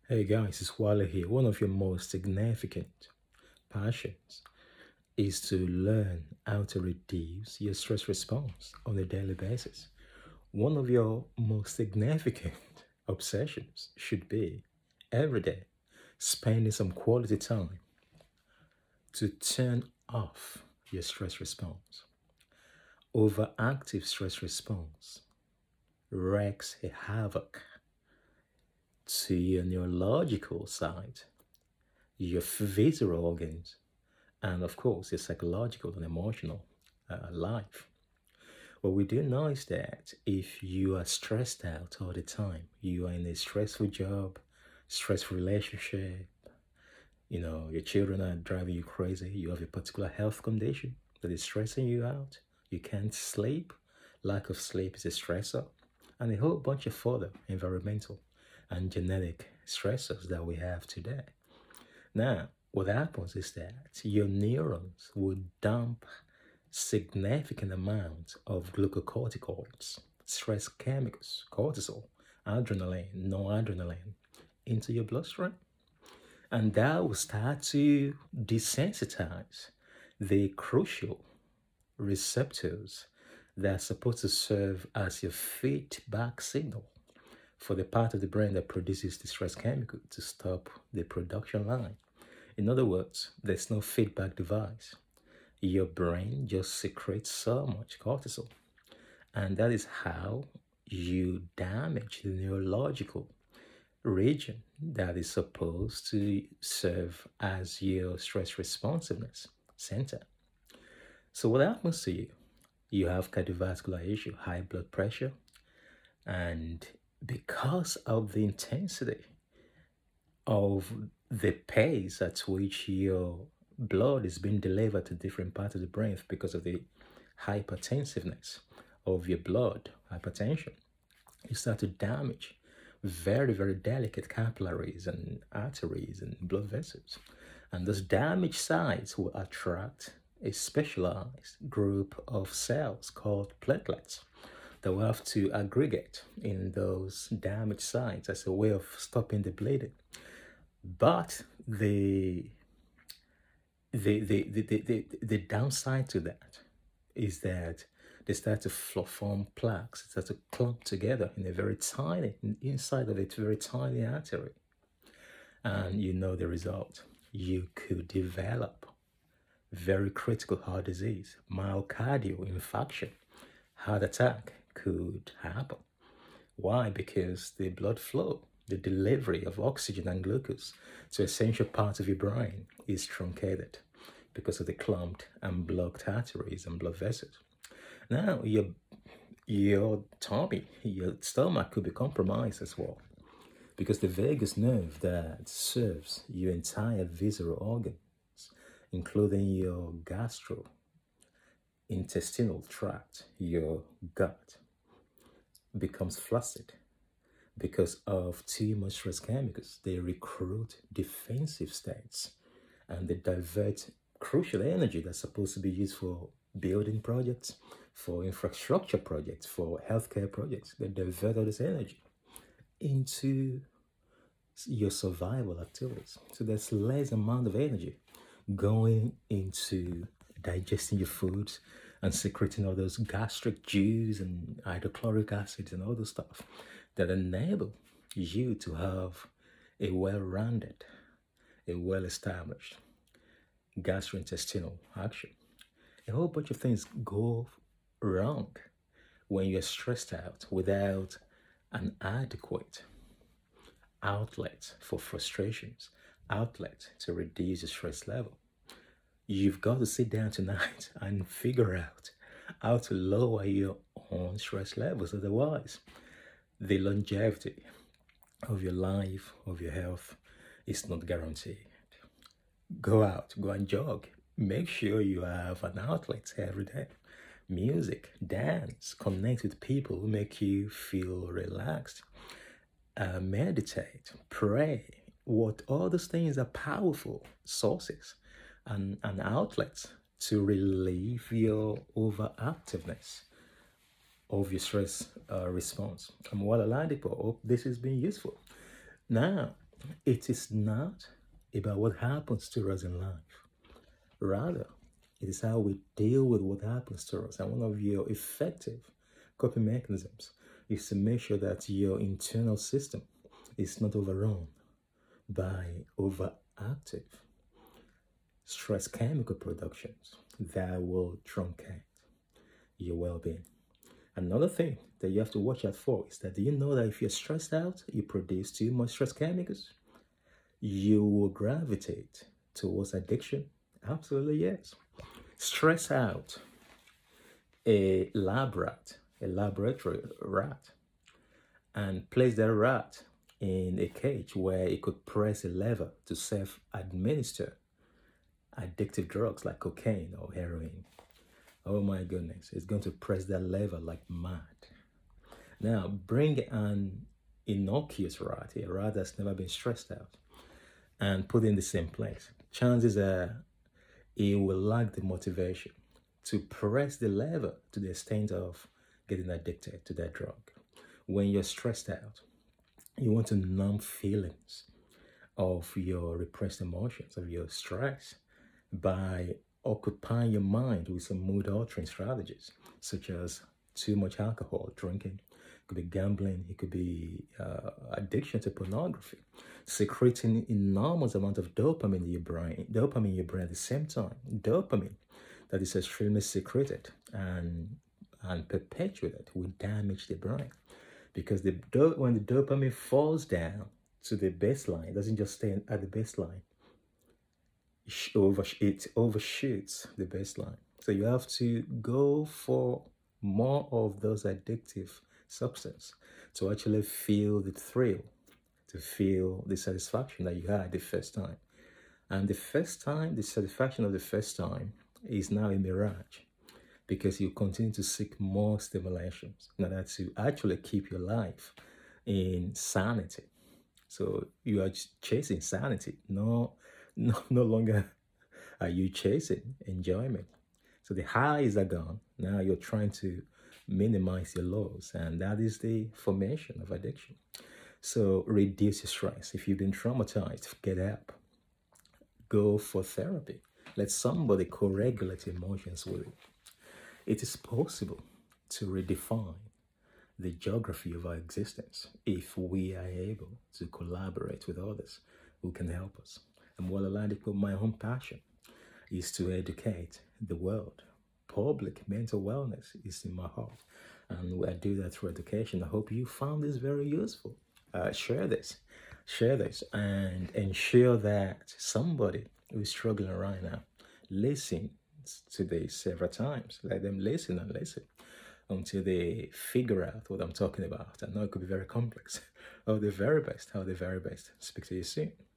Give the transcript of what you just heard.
Hey guys, it's Wale here. One of your most significant passions is to learn how to reduce your stress response on a daily basis. One of your most significant obsessions should be every day spending some quality time to turn off your stress response. Overactive stress response wreaks a havoc to your neurological side, your visceral organs, and of course your psychological and emotional life. What we do know is that if you are stressed out all the time, you are in a stressful job, stressful relationship, your children are driving you crazy, you have a particular health condition that is stressing you out, you can't sleep, lack of sleep is a stressor, and a whole bunch of other environmental and genetic stressors that we have today. Now, what happens is that your neurons will dump significant amounts of glucocorticoids, stress chemicals, cortisol, adrenaline, noradrenaline into your bloodstream. And that will start to desensitize the crucial receptors that are supposed to serve as your feedback signal for the part of the brain that produces the stress chemical to stop the production line. In other words, there's no feedback device. Your brain just secretes so much cortisol. And that is how you damage the neurological region that is supposed to serve as your stress responsiveness center. So what happens to you? You have cardiovascular issue, high blood pressure, and because of the intensity of the pace at which your blood is being delivered to different parts of the brain because of the hypertensiveness of your blood, hypertension, you start to damage very, very delicate capillaries and arteries and blood vessels. And those damaged sites will attract a specialized group of cells called platelets that will have to aggregate in those damaged sites as a way of stopping the bleeding. But the downside to that is that they start to form plaques, they start to clump together in a very tiny, inside of a very tiny artery. And you know the result. You could develop very critical heart disease, myocardial infarction, heart attack could happen. Why? Because the blood flow, the delivery of oxygen and glucose to essential parts of your brain is truncated because of the clumped and blocked arteries and blood vessels. Now, your tummy, your stomach could be compromised as well because the vagus nerve that serves your entire visceral organs, including your gastrointestinal tract, your gut, becomes flaccid because of too much stress chemicals. They recruit defensive states and they divert crucial energy that's supposed to be used for building projects, for infrastructure projects, for healthcare projects. They divert all this energy into your survival activities. So there's less amount of energy going into digesting your foods and secreting all those gastric juice and hydrochloric acids and all those stuff that enable you to have a well-rounded, a well-established gastrointestinal action. A whole bunch of things go wrong when you're stressed out without an adequate outlet for frustrations, outlet to reduce the stress level. You've got to sit down tonight and figure out how to lower your own stress levels. Otherwise, the longevity of your life, of your health, is not guaranteed. Go out, go and jog. Make sure you have an outlet every day. Music, dance, connect with people who make you feel relaxed. Meditate, pray. What all those things are powerful sources and outlets to relieve your overactiveness of your stress response. I'm well aligned, hope this has been useful. Now, It is not about what happens to us in life. Rather, it is how we deal with what happens to us. And one of your effective coping mechanisms is to make sure that your internal system is not overrun by overactive stress chemical productions that will truncate your well being. Another thing that you have to watch out for is that do you know that if you're stressed out, you produce too much stress chemicals? You will gravitate towards addiction? Absolutely, yes. Stress out a lab rat, a laboratory rat, and place that rat in a cage where it could press a lever to self administer addictive drugs like cocaine or heroin. Oh my goodness, it's going to press that lever like mad. Now, bring an innocuous rat, a rat that's never been stressed out, and put it in the same place. Chances are it will lack the motivation to press the lever to the extent of getting addicted to that drug. When you're stressed out, you want to numb feelings of your repressed emotions, of your stress, by occupying your mind with some mood altering strategies, such as too much alcohol, drinking. It could be gambling, it could be addiction to pornography, secreting enormous amount of dopamine in your brain at the same time. Dopamine that is extremely secreted and perpetuated will damage the brain because when the dopamine falls down to the baseline, it doesn't just stay at the baseline. It overshoots the baseline. So you have to go for more of those addictive substances to actually feel the thrill, to feel the satisfaction that you had the first time. And the first time, the satisfaction of the first time is now a mirage because you continue to seek more stimulations in order to actually keep your life in sanity. So you are chasing sanity, no longer are you chasing enjoyment. So the highs are gone. Now you're trying to minimize your lows, and that is the formation of addiction. So reduce your stress. If you've been traumatized, get help. Go for therapy. Let somebody co-regulate emotions with you. It is possible to redefine the geography of our existence if we are able to collaborate with others who can help us. And what aligned with my own passion is to educate the world. Public mental wellness is in my heart, and I do that through education. I hope you found this very useful. Share this, and ensure that somebody who is struggling right now listens to this several times. Let them listen and listen until they figure out what I'm talking about. I know it could be very complex. How the very best. Speak to you soon.